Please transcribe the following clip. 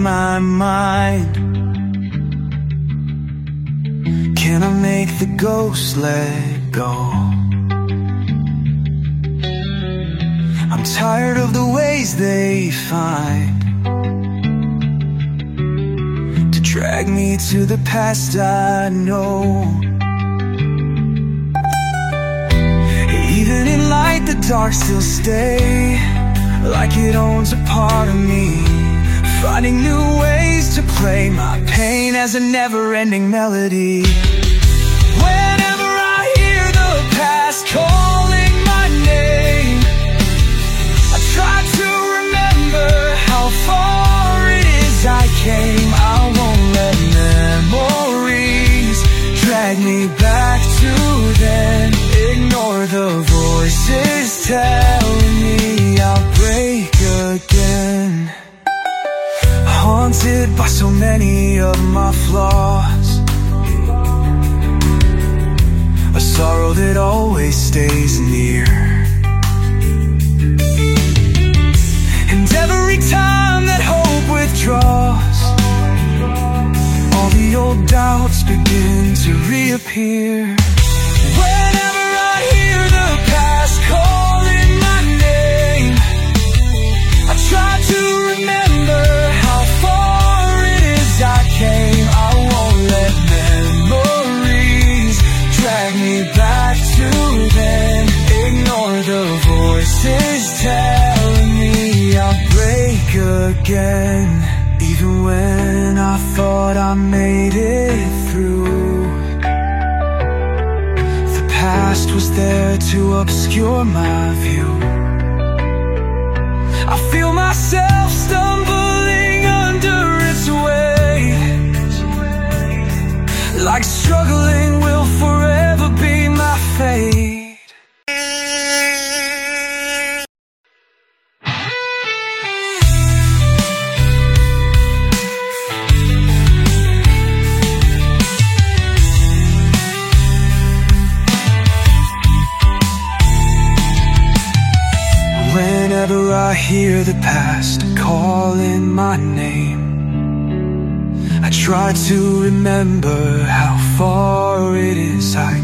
my mind. Can I make the ghost let go? I'm tired of the ways they find to drag me to the past I know. Even in light, the dark still stay, like it owns a part of me, finding new ways to play my pain as a never-ending melody. Whenever I hear the past calling my name, I try to remember how far it is I came. I won't let memories drag me back to then. Ignore the voices telling me I'll break again. Haunted by so many of my flaws, a sorrow that always stays near. And every time that hope withdraws, all the old doubts begin to reappear. Whenever I hear the past calling my name, I try to remember how far it is I came. I won't let memories drag me back to then. Ignore the voices telling me I'll break again. Even when I thought I made it through, the past was there to obscure my view. I feel myself stumbling under its weight, like struggling will forever be my fate. Whenever I hear the past calling my name, I try to remember how far it is I